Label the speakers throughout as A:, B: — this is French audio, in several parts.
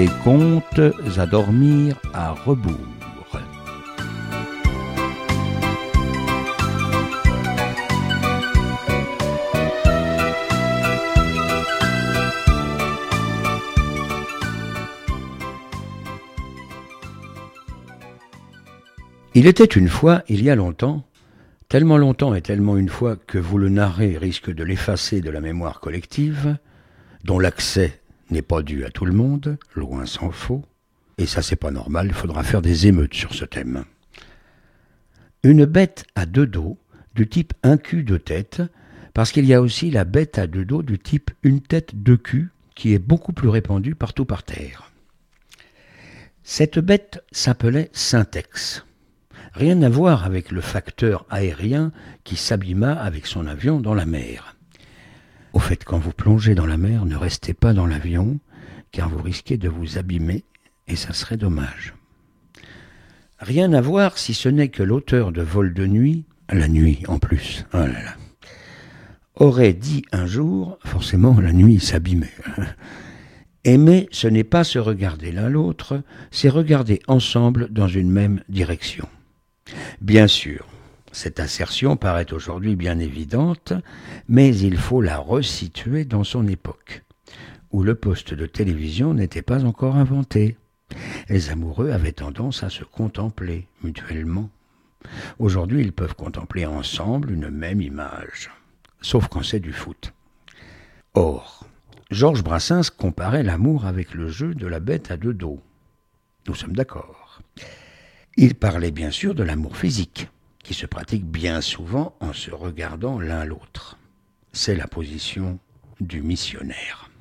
A: Contes à dormir à rebours. Il était une fois, il y a longtemps, tellement longtemps et tellement une fois que vous le narrez risque de l'effacer de la mémoire collective, dont l'accès n'est pas dû à tout le monde, loin s'en faut, et ça c'est pas normal, il faudra faire des émeutes sur ce thème. Une bête à deux dos, du type un cul deux têtes, parce qu'il y a aussi la bête à deux dos du type une tête deux culs, qui est beaucoup plus répandue partout par terre. Cette bête s'appelait Syntex. Rien à voir avec le facteur aérien qui s'abîma avec son avion dans la mer. Au fait, quand vous plongez dans la mer, ne restez pas dans l'avion, car vous risquez de vous abîmer, et ça serait dommage. Rien à voir si ce n'est que l'auteur de Vol de nuit, la nuit en plus, oh là là, aurait dit un jour, forcément la nuit s'abîmait. Aimer, ce n'est pas se regarder l'un l'autre, c'est regarder ensemble dans une même direction. Bien sûr, cette assertion paraît aujourd'hui bien évidente, mais il faut la resituer dans son époque, où le poste de télévision n'était pas encore inventé. Les amoureux avaient tendance à se contempler mutuellement. Aujourd'hui, ils peuvent contempler ensemble une même image, sauf quand c'est du foot. Or, Georges Brassens comparait l'amour avec le jeu de la bête à deux dos. Nous sommes d'accord. Il parlait bien sûr de l'amour physique, qui se pratique bien souvent en se regardant l'un l'autre. C'est la position du missionnaire.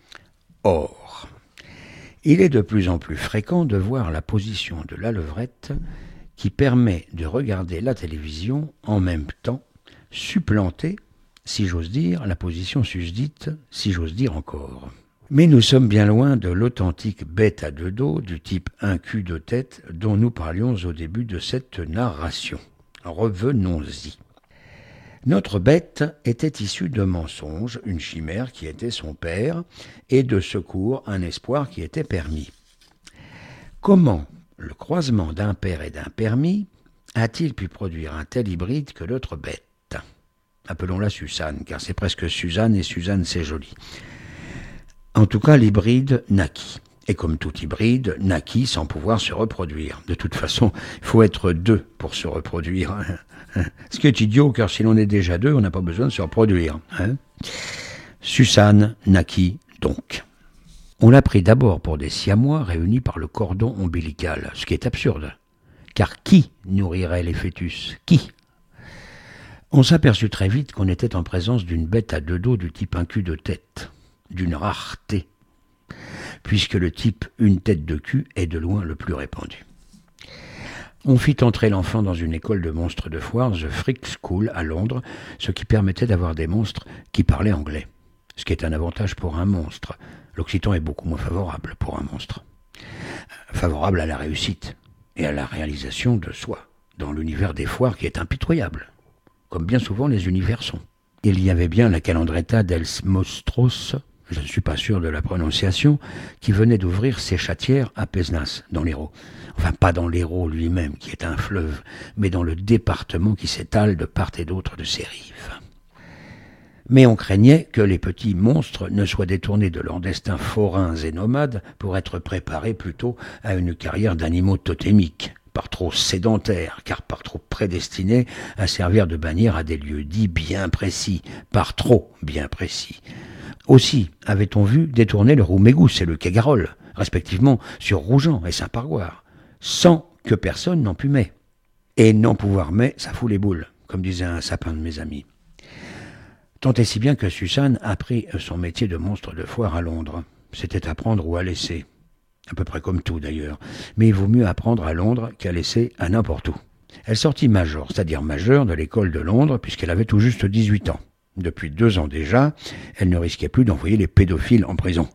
A: Or, il est de plus en plus fréquent de voir la position de la levrette qui permet de regarder la télévision en même temps, supplanter, si j'ose dire, la position susdite, si j'ose dire encore. Mais nous sommes bien loin de l'authentique bête à deux dos du type un cul deux têtes dont nous parlions au début de cette narration. Revenons-y. Notre bête était issue de mensonges, une chimère qui était son père, et de secours, un espoir qui était permis. Comment le croisement d'un père et d'un permis a-t-il pu produire un tel hybride que notre bête ? Appelons-la Suzanne, car c'est presque Suzanne, et Suzanne c'est joli. En tout cas, l'hybride naquit. Et comme tout hybride, naquit sans pouvoir se reproduire. De toute façon, il faut être deux pour se reproduire. Ce qui est idiot, car si l'on est déjà deux, on n'a pas besoin de se reproduire. Suzanne naquit donc. On l'a pris d'abord pour des siamois réunis par le cordon ombilical, ce qui est absurde. Car qui nourrirait les fœtus ? Qui ? On s'aperçut très vite qu'on était en présence d'une bête à deux dos du type un cul de tête. D'une rareté, puisque le type une tête de cul est de loin le plus répandu. On fit entrer l'enfant dans une école de monstres de foire, The Freak School, à Londres, ce qui permettait d'avoir des monstres qui parlaient anglais, ce qui est un avantage pour un monstre. L'occitan est beaucoup moins favorable pour un monstre. Favorable à la réussite et à la réalisation de soi, dans l'univers des foires qui est impitoyable, comme bien souvent les univers sont. Il y avait bien la Calandretta d'Elsmostros, je ne suis pas sûr de la prononciation, qui venait d'ouvrir ses chatières à Pézenas, dans l'Hérault. Enfin, pas dans l'Hérault lui-même, qui est un fleuve, mais dans le département qui s'étale de part et d'autre de ses rives. Mais on craignait que les petits monstres ne soient détournés de leurs destins forains et nomades pour être préparés plutôt à une carrière d'animaux totémiques, par trop sédentaires, car par trop prédestinés à servir de bannière à des lieux dits bien précis, par trop bien précis. Aussi avait-on vu détourner le Roumégous et le Quégarol, respectivement sur Rougeant et Saint-Pargoire, sans que personne n'en pût mais. Et n'en pouvoir mais, ça fout les boules, comme disait un sapin de mes amis. Tant et si bien que Suzanne apprit son métier de monstre de foire à Londres. C'était à prendre ou à laisser. À peu près comme tout d'ailleurs. Mais il vaut mieux apprendre à Londres qu'à laisser à n'importe où. Elle sortit major, c'est-à-dire majeure de l'école de Londres, puisqu'elle avait tout juste 18 ans. Depuis 2 ans déjà, elle ne risquait plus d'envoyer les pédophiles en prison.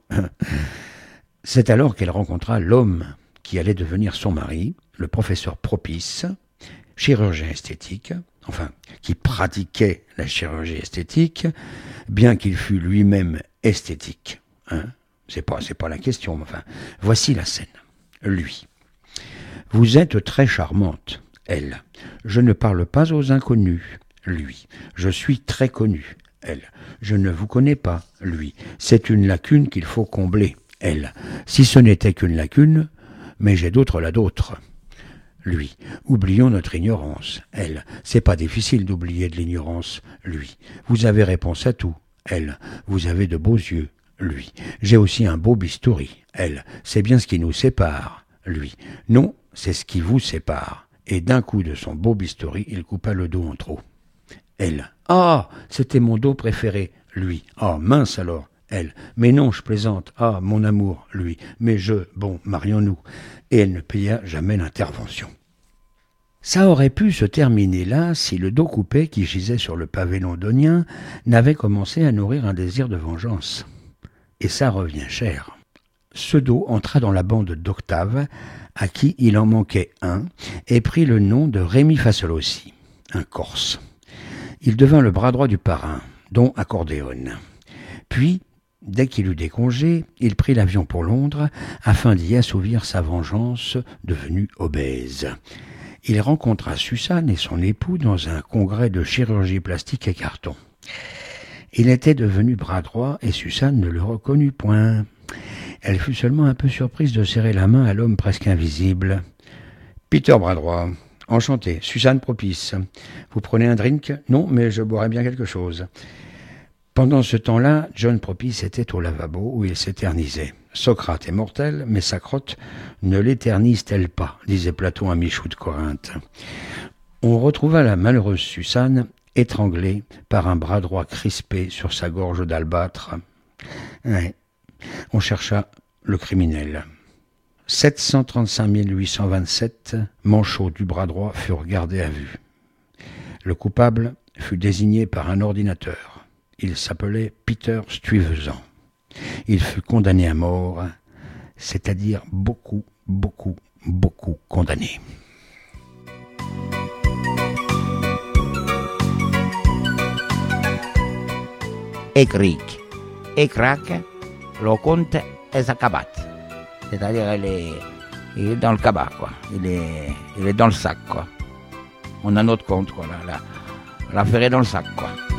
A: C'est alors qu'elle rencontra l'homme qui allait devenir son mari, le professeur Propice, chirurgien esthétique, enfin, qui pratiquait la chirurgie esthétique, bien qu'il fût lui-même esthétique. c'est pas la question, mais enfin, voici la scène. Lui. Vous êtes très charmante. Elle. Je ne parle pas aux inconnus. Lui. Je suis très connu. Elle. Je ne vous connais pas. Lui. C'est une lacune qu'il faut combler. Elle. Si ce n'était qu'une lacune, mais j'ai d'autres là d'autres. Lui. Oublions notre ignorance. Elle. C'est pas difficile d'oublier de l'ignorance. Lui. Vous avez réponse à tout. Elle. Vous avez de beaux yeux. Lui. J'ai aussi un beau bistouri. Elle. C'est bien ce qui nous sépare. Lui. Non, c'est ce qui vous sépare. Et d'un coup de son beau bistouri, il coupa le dos en trop. Elle. Ah, c'était mon dos préféré. Lui. Ah, mince alors. Elle. Mais non, je plaisante. Ah, mon amour. Lui. Mais bon, marions-nous. Et elle ne paya jamais l'intervention. Ça aurait pu se terminer là si le dos coupé qui gisait sur le pavé londonien n'avait commencé à nourrir un désir de vengeance. Et ça revient cher. Ce dos entra dans la bande d'Octave, à qui il en manquait un, et prit le nom de Rémi Fassolossi, un Corse. Il devint le bras droit du parrain, dont accordéone. Puis, dès qu'il eut des congés, il prit l'avion pour Londres, afin d'y assouvir sa vengeance, devenue obèse. Il rencontra Suzanne et son époux dans un congrès de chirurgie plastique et carton. Il était devenu bras droit et Suzanne ne le reconnut point. Elle fut seulement un peu surprise de serrer la main à l'homme presque invisible. « Peter bras droit, enchanté, Suzanne Propice. Vous prenez un drink ? Non, mais je boirais bien quelque chose. » Pendant ce temps-là, John Propice était au lavabo où il s'éternisait. Socrate est mortel, mais sa crotte ne l'éternise-t-elle pas, disait Platon à Michou de Corinthe. On retrouva la malheureuse Suzanne étranglée par un bras droit crispé sur sa gorge d'albâtre. Ouais. On chercha le criminel. 735 827 manchots du bras droit furent gardés à vue. Le coupable fut désigné par un ordinateur. Il s'appelait Peter Stuyvesant. Il fut condamné à mort, c'est-à-dire beaucoup condamné.
B: Écric et craque, le conte est acabat. C'est-à-dire il est dans le cabas, quoi. Il est dans le sac, quoi. On a notre compte, quoi. L'affaire est dans le sac, quoi.